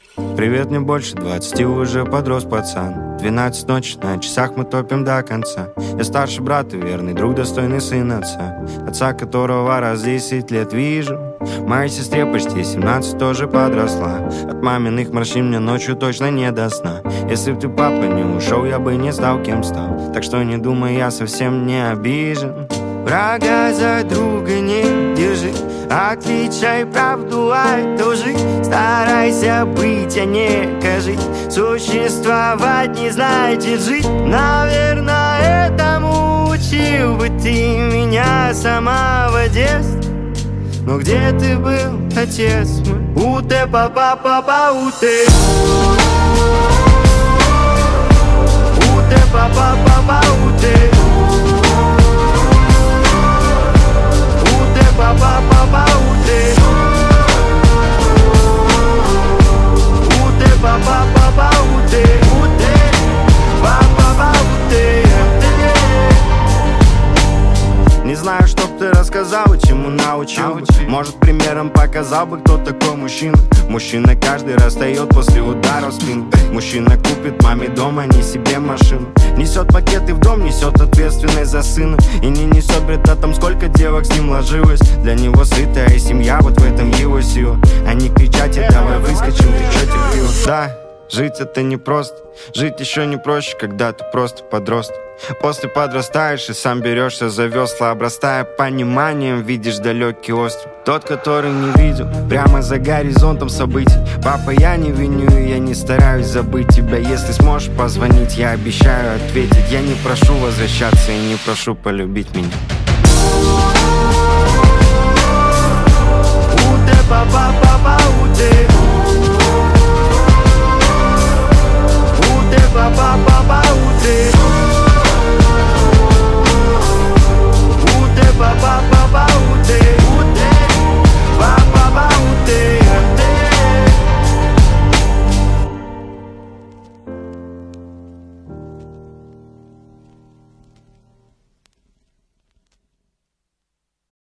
Привет, мне больше 20, уже подрос пацан. 12 ночи, на часах мы топим до конца. Я старший брат и верный друг, достойный сын отца. Отца, которого раз 10 лет вижу. Моей сестре почти 17, тоже подросла. От маминых морщин мне ночью точно не до сна. Если б ты, папа, не ушел, я бы не стал, кем стал. Так что не думай, я совсем не обижен. Врага за друга не держи, отличай правду от лжи. Старайся быть, а не кажи. Существовать не значит жить. Наверное, этому учил бы ты меня с самого детства. Но где ты был, отец мой? Уте, папа, папа, уте. Уте, папа, папа, уте. Уте, папа, папа, уте. Уте, папа, папа, уте. Уте, папа, папа, уте. Не знаю, что б ты рассказал и чему научил бы. Может, примером показал бы, кто такой мужчина. Мужчина каждый расстает после удара в спину. Мужчина купит маме дом, а не себе машину. Несет пакеты в дом, несет ответственность за сына. И не несет бред о том, сколько девок с ним ложилось. Для него сытая семья, вот в этом его сила. А не кричать, и давай выскочим, ты чё терпила? Да, жить это непросто. Жить еще не проще, когда ты просто подросток. После подрастаешь и сам берешься за весла, обрастая пониманием, видишь далекий остров. Тот, который не видел, прямо за горизонтом событий. Папа, я не виню, и я не стараюсь забыть тебя. Если сможешь позвонить, я обещаю ответить. Я не прошу возвращаться и не прошу полюбить меня. Уте, папа, папа, уте.